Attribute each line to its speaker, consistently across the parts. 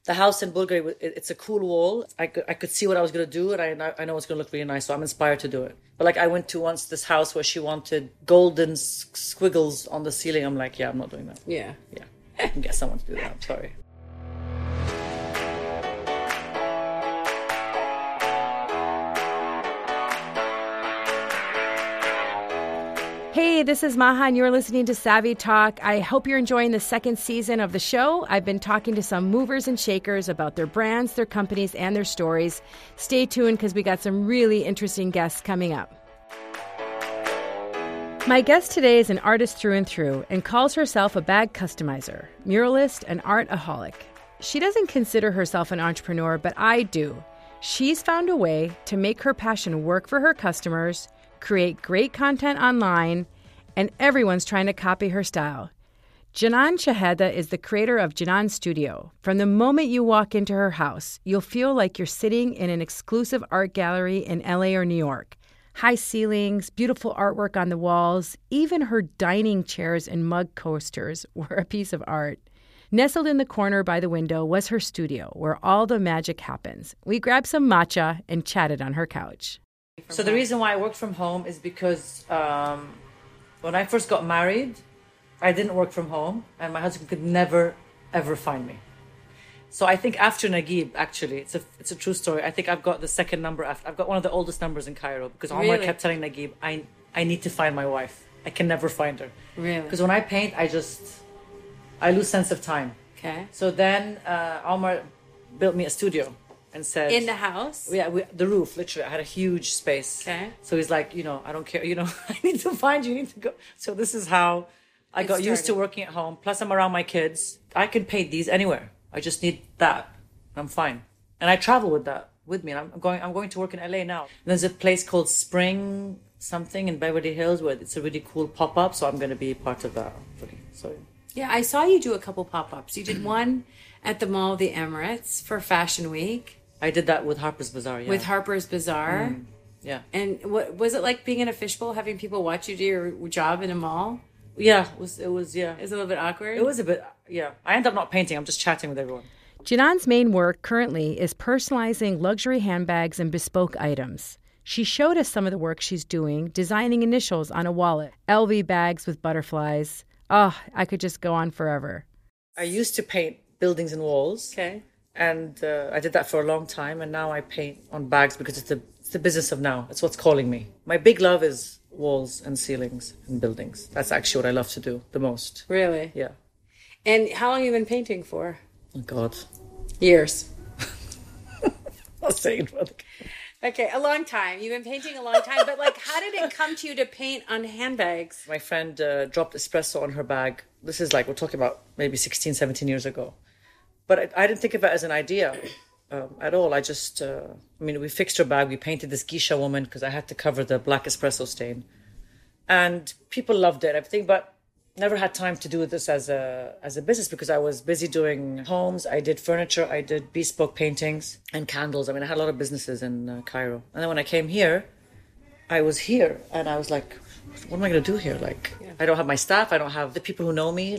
Speaker 1: The house in Bulgaria, it's a cool wall. I could see what I was going to do, and I know it's going to look really nice, so I'm inspired to do it. But like I went to once this house where she wanted golden squiggles on the ceiling. I'm like, yeah, I'm not doing that.
Speaker 2: Yeah.
Speaker 1: Yeah, I can get someone to do that. I'm sorry.
Speaker 3: Hey, this is Maha, and you're listening to Savvy Talk. I hope you're enjoying the second season of the show. I've been talking to some movers and shakers about their brands, their companies, and their stories. Stay tuned because we got some really interesting guests coming up. My guest today is an artist through and through and calls herself a bag customizer, muralist, and artaholic. She doesn't consider herself an entrepreneur, but I do. She's found a way to make her passion work for her customers, create great content online, and everyone's trying to copy her style. Janan Shaheda is the creator of Janan Studio. From the moment you walk into her house, you'll feel like you're sitting in an exclusive art gallery in LA or New York. High ceilings, beautiful artwork on the walls, even her dining chairs and mug coasters were a piece of art. Nestled in the corner by the window was her studio, where all the magic happens. We grabbed some matcha and chatted on her couch.
Speaker 1: So the reason why I worked from home is because when I first got married, I didn't work from home, and my husband could never, ever find me. So I think after Naguib, actually, it's a true story. I think I've got the second number after. I've got one of the oldest numbers in Cairo because Omar kept telling Naguib, I need to find my wife. I can never find her.
Speaker 2: Really?
Speaker 1: Because when I paint, I lose sense of time.
Speaker 2: Okay.
Speaker 1: So then Omar built me a studio. And said,
Speaker 2: in the house?
Speaker 1: Yeah, the roof, literally. I had a huge space.
Speaker 2: Okay.
Speaker 1: So he's like, I don't care, I need to find you, you need to go. So this is how I got used to working at home. Plus I'm around my kids. I can paint these anywhere. I just need that. I'm fine. And I travel with that with me. And I'm going to work in LA now. And there's a place called Spring something in Beverly Hills where it's a really cool pop-up. So I'm going to be part of that. So
Speaker 2: yeah, I saw you do a couple pop-ups. You did one at the Mall of the Emirates for Fashion Week.
Speaker 1: I did that with Harper's Bazaar, yeah.
Speaker 2: With Harper's Bazaar?
Speaker 1: Yeah.
Speaker 2: And what was it like being in a fishbowl, having people watch you do your job in a mall?
Speaker 1: Yeah, it was, yeah.
Speaker 2: It was a little bit awkward?
Speaker 1: It was a bit, yeah. I ended up not painting. I'm just chatting with everyone.
Speaker 3: Janan's main work currently is personalizing luxury handbags and bespoke items. She showed us some of the work she's doing, designing initials on a wallet, LV bags with butterflies. Oh, I could just go on forever.
Speaker 1: I used to paint buildings and walls.
Speaker 2: Okay.
Speaker 1: And I did that for a long time. And now I paint on bags because it's the business of now. It's what's calling me. My big love is walls and ceilings and buildings. That's actually what I love to do the most.
Speaker 2: Really?
Speaker 1: Yeah.
Speaker 2: And how long have you been painting for?
Speaker 1: Oh, God.
Speaker 2: Years.
Speaker 1: I'll say it.
Speaker 2: Okay, a long time. You've been painting a long time. But, how did it come to you to paint on handbags?
Speaker 1: My friend dropped espresso on her bag. This is we're talking about maybe 16, 17 years ago. But I didn't think of it as an idea at all. I just, we fixed her bag. We painted this geisha woman because I had to cover the black espresso stain. And people loved it, everything, but never had time to do this as a business because I was busy doing homes. I did furniture. I did bespoke paintings and candles. I had a lot of businesses in Cairo. And then when I came here, I was here and I was like, what am I going to do here? I don't have my staff. I don't have the people who know me.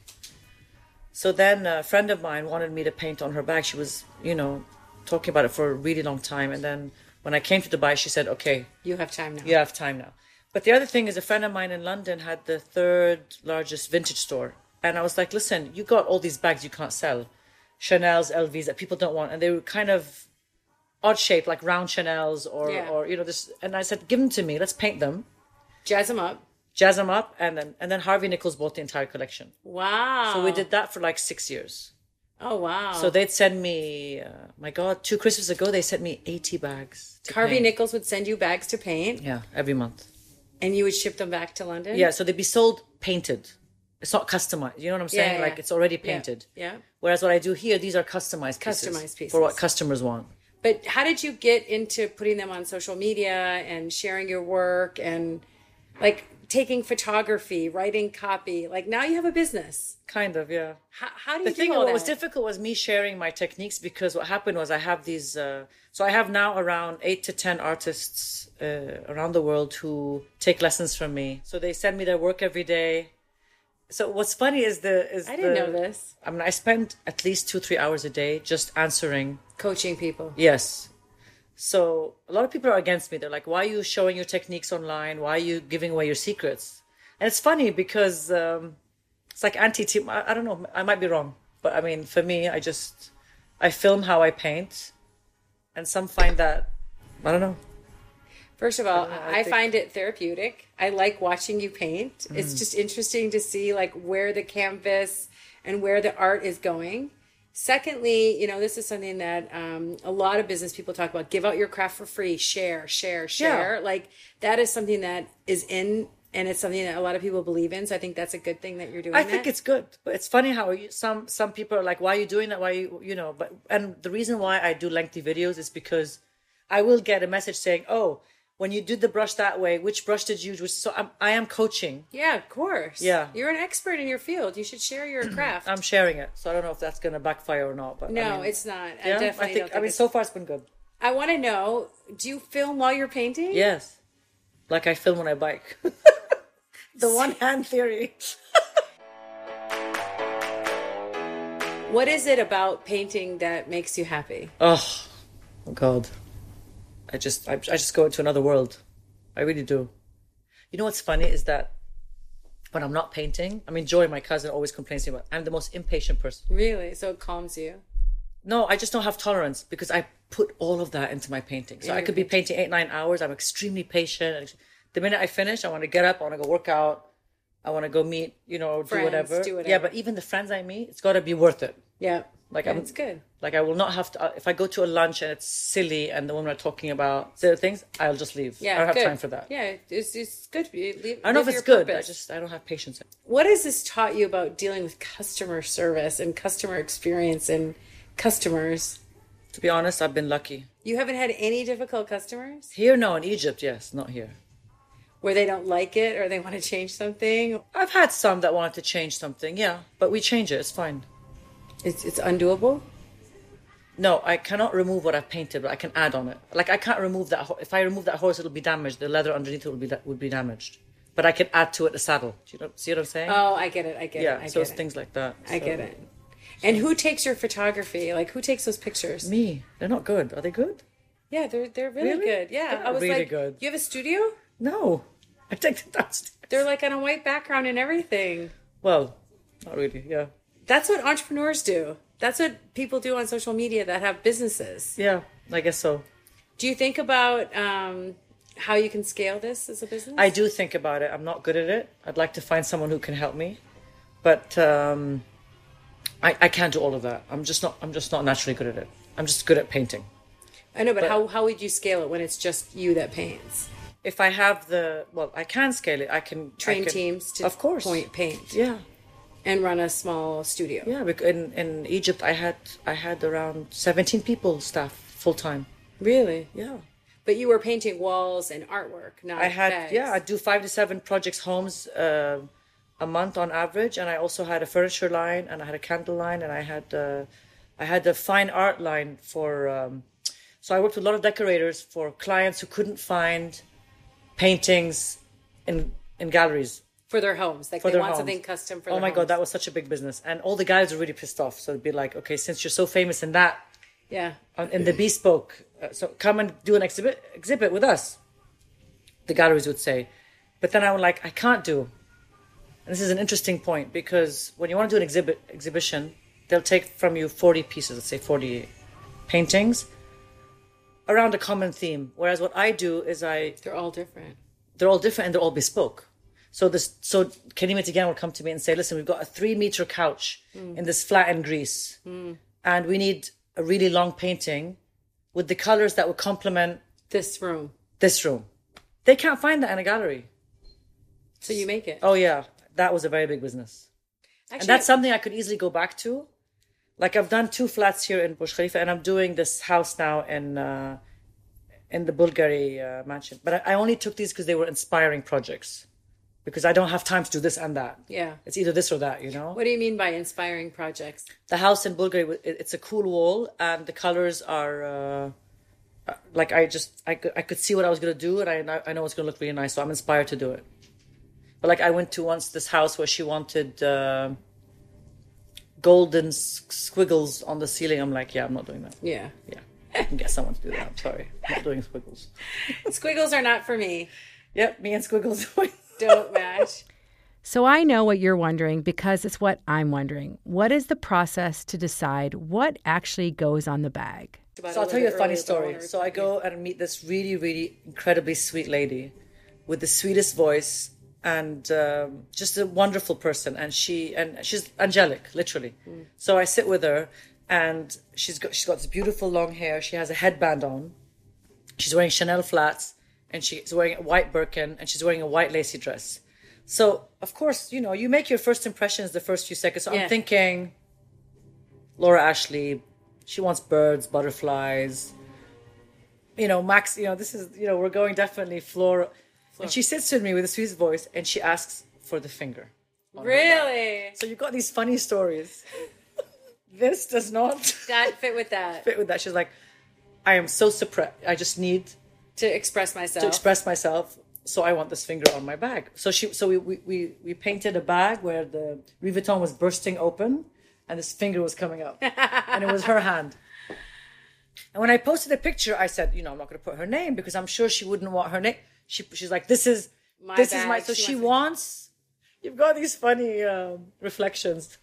Speaker 1: So then a friend of mine wanted me to paint on her bag. She was, talking about it for a really long time. And then when I came to Dubai, she said, okay.
Speaker 2: You have time now.
Speaker 1: You have time now. But the other thing is a friend of mine in London had the third largest vintage store. And I was like, listen, you got all these bags you can't sell. Chanel's, LVs that people don't want. And they were kind of odd shaped, like round Chanel's or this. And I said, give them to me. Let's paint them.
Speaker 2: Jazz them up.
Speaker 1: And then Harvey Nichols bought the entire collection.
Speaker 2: Wow.
Speaker 1: So we did that for 6 years.
Speaker 2: Oh, wow.
Speaker 1: So they'd send me, 2 Christmas ago, they sent me 80 bags.
Speaker 2: Harvey Nichols would send you bags to paint?
Speaker 1: Yeah, every month.
Speaker 2: And you would ship them back to London?
Speaker 1: Yeah, so they'd be sold painted. It's not customized. You know what I'm saying?
Speaker 2: Yeah.
Speaker 1: It's already painted.
Speaker 2: Yeah.
Speaker 1: Whereas what I do here, these are customized pieces. For what customers want.
Speaker 2: But how did you get into putting them on social media and sharing your work and taking photography, writing copy? Now you have a business.
Speaker 1: Kind of, yeah.
Speaker 2: How do you do all that?
Speaker 1: What was difficult was me sharing my techniques because what happened was I have these... so I have now around 8 to 10 artists around the world who take lessons from me. So they send me their work every day. So what's funny is
Speaker 2: I didn't know this.
Speaker 1: I mean, I spend at least 2-3 hours a day just answering.
Speaker 2: Coaching people.
Speaker 1: Yes. So a lot of people are against me. They're like, why are you showing your techniques online? Why are you giving away your secrets? And it's funny because it's like anti-team. I don't know. I might be wrong. But I mean, for me, I film how I paint. And some find that, I don't know.
Speaker 2: First of all, I find it therapeutic. I like watching you paint. It's just interesting to see like where the canvas and where the art is going. Secondly, this is something that a lot of business people talk about. Give out your craft for free. Share.
Speaker 1: Yeah.
Speaker 2: Like that is something that is in, and it's something that a lot of people believe in. So I think that's a good thing that you're doing.
Speaker 1: I think it's good. But it's funny how some people are like, why are you doing that? Why but and the reason why I do lengthy videos is because I will get a message saying, oh, when you did the brush that way, which brush did you use? So I am coaching.
Speaker 2: Yeah, of course.
Speaker 1: Yeah.
Speaker 2: You're an expert in your field. You should share your craft.
Speaker 1: I'm sharing it. So I don't know if that's going to backfire or not. But
Speaker 2: No,
Speaker 1: I mean,
Speaker 2: it's not.
Speaker 1: yeah,
Speaker 2: I definitely don't think
Speaker 1: so far it's been good.
Speaker 2: I want to know, do you film while you're painting?
Speaker 1: Yes. Like I film when I bike. The one hand theory.
Speaker 2: What is it about painting that makes you happy?
Speaker 1: Oh God. I just go into another world. I really do. You know what's funny is that when I'm not painting, I mean, Joy, my cousin, always complains to me about, I'm the most impatient person.
Speaker 2: Really? So it calms you?
Speaker 1: No, I just don't have tolerance because I put all of that into my painting. So I could be painting 8-9 hours. I'm extremely patient. The minute I finish, I want to get up. I want to go work out. I want to go meet,
Speaker 2: Friends,
Speaker 1: do whatever.
Speaker 2: do whatever.
Speaker 1: Yeah, but even the friends I meet, it's got to be worth it.
Speaker 2: Yeah.
Speaker 1: Like
Speaker 2: it's good.
Speaker 1: Like I will not have to, if I go to a lunch and it's silly and the women are talking about silly things, I'll just leave.
Speaker 2: Yeah,
Speaker 1: I don't have
Speaker 2: good.
Speaker 1: time for that.
Speaker 2: Yeah, it's good.
Speaker 1: I don't know if it's good. I don't have patience.
Speaker 2: What has this taught you about dealing with customer service and customer experience and customers?
Speaker 1: To be honest, I've been lucky.
Speaker 2: You haven't had any difficult customers?
Speaker 1: Here, no. In Egypt, yes. Not here.
Speaker 2: Where they don't like it or they want to change something?
Speaker 1: I've had some that wanted to change something, yeah. But we change it. It's fine.
Speaker 2: It's undoable?
Speaker 1: No, I cannot remove what I've painted, but I can add on it. Like I can't remove that. If I remove that horse, it'll be damaged. The leather underneath it would be damaged. But I can add to it a saddle. Do you see what I'm saying?
Speaker 2: Oh, I get it.
Speaker 1: Yeah, so it's things like that.
Speaker 2: I get it. And who takes your photography? Like who takes those pictures?
Speaker 1: Me. They're not good. Are they good?
Speaker 2: Yeah, they're really good. Yeah,
Speaker 1: They're
Speaker 2: I was
Speaker 1: really
Speaker 2: like,
Speaker 1: good.
Speaker 2: You have a studio?
Speaker 1: No, I take them downstairs.
Speaker 2: They're like on a white background and everything.
Speaker 1: Well, not really. Yeah.
Speaker 2: That's what entrepreneurs do. That's what people do on social media that have businesses.
Speaker 1: Yeah, I guess so.
Speaker 2: Do you think about how you can scale this as a business?
Speaker 1: I do think about it. I'm not good at it. I'd like to find someone who can help me, but I can't do all of that. I'm just not naturally good at it. I'm just good at painting.
Speaker 2: I know, but how would you scale it when it's just you that paints?
Speaker 1: If I have I can scale it. I can
Speaker 2: train teams to
Speaker 1: of course
Speaker 2: paint.
Speaker 1: Yeah.
Speaker 2: And run a small studio.
Speaker 1: Yeah, because in Egypt I had around 17 people staff full time.
Speaker 2: Really?
Speaker 1: Yeah.
Speaker 2: But you were painting walls and artwork, not bags.
Speaker 1: I do 5 to 7 projects, homes a month on average, and I also had a furniture line, and I had a candle line, and I had a fine art line for. So I worked with a lot of decorators for clients who couldn't find paintings in galleries.
Speaker 2: For their homes. Like they want something custom for their homes.
Speaker 1: Oh my God, that was such a big business. And all the guys were really pissed off. So it'd be like, okay, since you're so famous in that, in the bespoke, so come and do an exhibit with us, the galleries would say. But then I was like, I can't do. And this is an interesting point because when you want to do an exhibition, they'll take from you 40 pieces, let's say 40 paintings, around a common theme. Whereas what I do is
Speaker 2: They're all different.
Speaker 1: They're all different and they're all bespoke. So Karimit again will come to me and say, listen, we've got a 3-meter couch in this flattened Greece. And we need a really long painting with the colors that would complement
Speaker 2: this room.
Speaker 1: They can't find that in a gallery.
Speaker 2: So you make it.
Speaker 1: Oh yeah. That was a very big business. Actually, and that's something I could easily go back to. Like I've done 2 flats here in Burj Khalifa and I'm doing this house now in the Bulgari mansion. But I only took these because they were inspiring projects. Because I don't have time to do this and that.
Speaker 2: Yeah.
Speaker 1: It's either this or that,
Speaker 2: What do you mean by inspiring projects?
Speaker 1: The house in Bulgari, it's a cool wall and the colors are like I could see what I was going to do and I know it's going to look really nice. So I'm inspired to do it. But like I went to once this house where she wanted golden squiggles on the ceiling. I'm like, yeah, I'm not doing that.
Speaker 2: Yeah.
Speaker 1: Yeah, I can get someone to do that. I'm sorry, I'm not doing squiggles.
Speaker 2: Squiggles are not for me.
Speaker 1: Yep, me and squiggles
Speaker 2: don't match.
Speaker 3: So I know what you're wondering because it's what I'm wondering. What is the process to decide what actually goes on the bag?
Speaker 1: So I'll tell you a funny story. So I go and meet this really, really incredibly sweet lady with the sweetest voice and just a wonderful person. And she's angelic, literally. So I sit with her, and she's got this beautiful long hair. She has a headband on. She's wearing Chanel flats, and she's wearing a white Birkin, and she's wearing a white lacy dress. So, of course, you know, you make your first impressions the first few seconds. So I'm thinking, Laura Ashley, she wants birds, butterflies. You know, Max, you know, this is, you know, we're going definitely floral. And she sits with me with a sweet voice, and she asks for the finger.
Speaker 2: Really?
Speaker 1: So you've got these funny stories. This does not
Speaker 2: fit with that.
Speaker 1: Fit with that. She's like, I am so suppressed. I just need
Speaker 2: to express myself.
Speaker 1: So I want this finger on my bag. So we painted a bag where the Louis Vuitton was bursting open and this finger was coming out. And it was her hand. And when I posted a picture, I said, you know, I'm not going to put her name because I'm sure she wouldn't want her name. She's like, this is my. So she wants. You've got these funny reflections.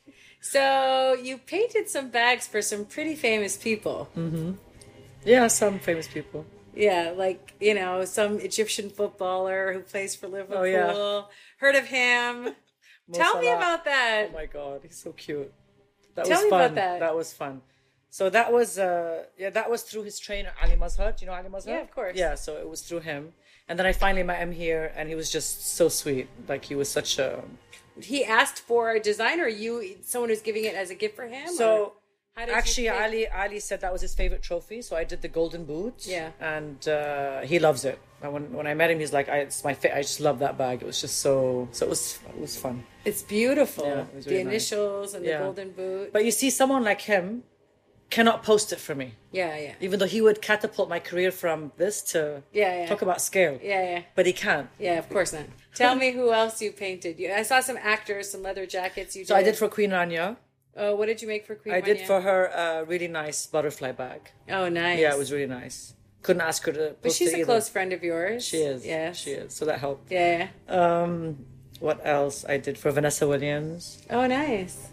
Speaker 2: So you painted some bags for some pretty famous people.
Speaker 1: Mm-hmm. Yeah, some famous people.
Speaker 2: Yeah, like, you know, some Egyptian footballer who plays for Liverpool.
Speaker 1: Oh, yeah.
Speaker 2: Heard of him? Tell me about that.
Speaker 1: Oh my God, he's so cute.
Speaker 2: Tell me about that.
Speaker 1: That was fun. So that was that was through his trainer Ali Mazhar. Do you know Ali Mazhar?
Speaker 2: Yeah, of course.
Speaker 1: Yeah, so it was through him. And then I finally met him here, and he was just so sweet. Like, he was such a...
Speaker 2: He asked for a designer, someone who's giving it as a gift for him?
Speaker 1: So... Actually, Ali said that was his favorite trophy, so I did the golden boot.
Speaker 2: Yeah,
Speaker 1: and he loves it. And when I met him, he's like, "It's my I just love that bag. It was just so it was fun.
Speaker 2: It's beautiful.
Speaker 1: Yeah, it was really
Speaker 2: the initials
Speaker 1: nice.
Speaker 2: And the golden boot.
Speaker 1: But you see, someone like him cannot post it for me.
Speaker 2: Yeah.
Speaker 1: Even though he would catapult my career from this to talk about scale.
Speaker 2: Yeah.
Speaker 1: But he can't.
Speaker 2: Yeah, of course not. Tell me who else you painted. I saw some actors, some leather jackets.
Speaker 1: So I did for Queen Rania.
Speaker 2: Oh, what did you make for Queen Rania?
Speaker 1: I did for her a really nice butterfly bag.
Speaker 2: Oh, nice.
Speaker 1: Yeah, it was really nice. Couldn't ask her to post
Speaker 2: But she's
Speaker 1: it
Speaker 2: a close friend of yours.
Speaker 1: She is.
Speaker 2: Yes.
Speaker 1: She is. So that helped.
Speaker 2: Yeah.
Speaker 1: What else? I did for Vanessa Williams.
Speaker 2: Oh, nice.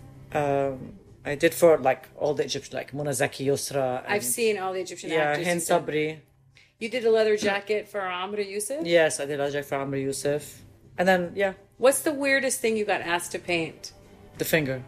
Speaker 1: I did for like all the Egyptian, like Munazaki Yusra.
Speaker 2: I've seen all the Egyptian actors.
Speaker 1: Yeah, Hind Sabri.
Speaker 2: You did a leather jacket for Amr Yusuf?
Speaker 1: Yes, I did a leather jacket for Amr Yusuf. And then, yeah.
Speaker 2: What's the weirdest thing you got asked to paint?
Speaker 1: The finger.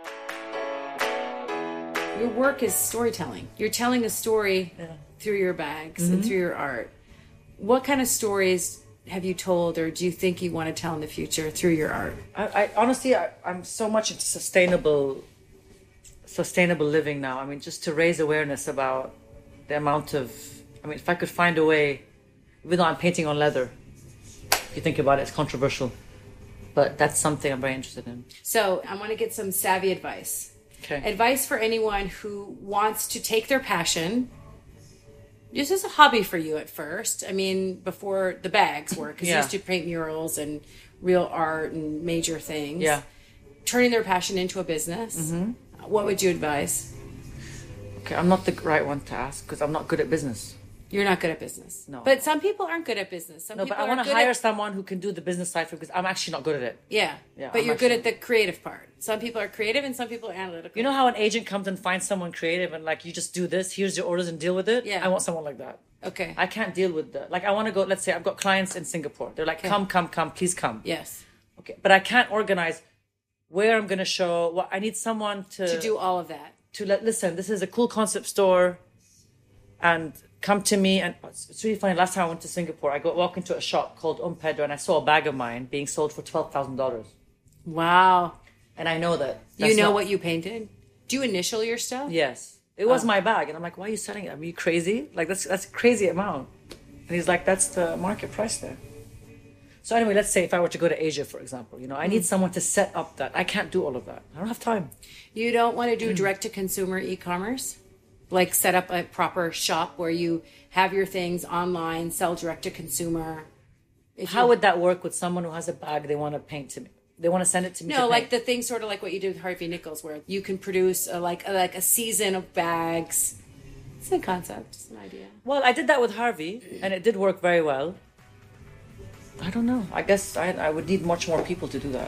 Speaker 2: Your work is storytelling. You're telling a story through your bags and through your art. What kind of stories have you told, or do you think you want to tell in the future through your art?
Speaker 1: I honestly, I'm so much into sustainable living now. I mean, just to raise awareness about the amount of, I mean, if I could find a way, even though I'm painting on leather, if you think about it, it's controversial, but that's something I'm very interested in.
Speaker 2: So I want to get some savvy advice.
Speaker 1: Okay.
Speaker 2: Advice for anyone who wants to take their passion. This is a hobby for you at first. I mean, before the bags were, because you used to paint murals and real art and major things.
Speaker 1: Yeah.
Speaker 2: Turning their passion into a business. Mm-hmm. What would you advise?
Speaker 1: Okay, I'm not the right one to ask because I'm not good at business.
Speaker 2: You're not good at business.
Speaker 1: No.
Speaker 2: But some people aren't good at business.
Speaker 1: But I want to hire someone who can do the business side for because I'm actually not good at it.
Speaker 2: Yeah. But you're good at the creative part. Some people are creative and some people are analytical.
Speaker 1: You know how an agent comes and finds someone creative and like, you just do this, here's your orders and deal with it?
Speaker 2: Yeah.
Speaker 1: I want someone like that.
Speaker 2: Okay.
Speaker 1: I can't deal with that. Like, I want to go, let's say I've got clients in Singapore. They're like, come, please come.
Speaker 2: Yes.
Speaker 1: Okay. But I can't organize where I'm going to show. What I need someone to
Speaker 2: do all of that.
Speaker 1: Listen, this is a cool concept store and come to me. And it's really funny. Last time I went to Singapore, I walk into a shop called Pedro and I saw a bag of mine being sold for $12,000.
Speaker 2: Wow.
Speaker 1: And I know that.
Speaker 2: You know what you painted? Do you initial your stuff?
Speaker 1: Yes. It was my bag. And I'm like, why are you selling it? Are you crazy? Like, that's a crazy amount. And he's like, that's the market price there. So anyway, let's say if I were to go to Asia, for example, I need someone to set up that. I can't do all of that. I don't have time.
Speaker 2: You don't want to do direct-to-consumer e-commerce? Like set up a proper shop where you have your things online, sell direct-to-consumer?
Speaker 1: How would that work with someone who has a bag they want to paint to me? They want to send it to me.
Speaker 2: No, like the thing sort of like what you did with Harvey Nichols, where you can produce a season of bags. It's a concept. It's an idea.
Speaker 1: Well, I did that with Harvey, and it did work very well. I don't know. I guess I would need much more people to do that.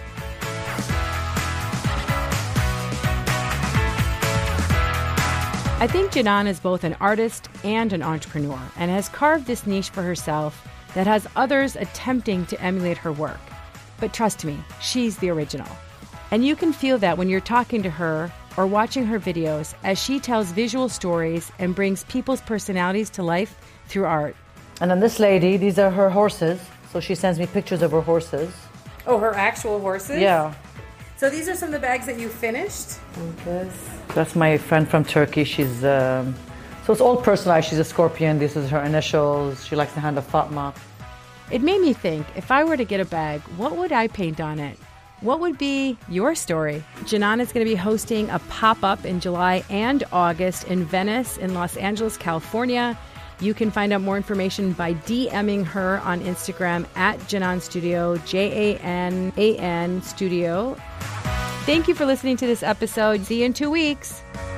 Speaker 3: I think Janan is both an artist and an entrepreneur and has carved this niche for herself that has others attempting to emulate her work. But trust me, she's the original. And you can feel that when you're talking to her or watching her videos as she tells visual stories and brings people's personalities to life through art.
Speaker 1: And then this lady, these are her horses. So she sends me pictures of her horses.
Speaker 2: Oh, her actual horses?
Speaker 1: Yeah.
Speaker 2: So these are some of the bags that you finished?
Speaker 1: Okay. That's my friend from Turkey. She's, so it's all personalized. She's a Scorpion. This is her initials. She likes the hand of Fatma.
Speaker 3: It made me think, if I were to get a bag, what would I paint on it? What would be your story? Janan is going to be hosting a pop-up in July and August in Venice in Los Angeles, California. You can find out more information by DMing her on Instagram at Janan Studio, Janan Studio. Thank you for listening to this episode. See you in 2 weeks.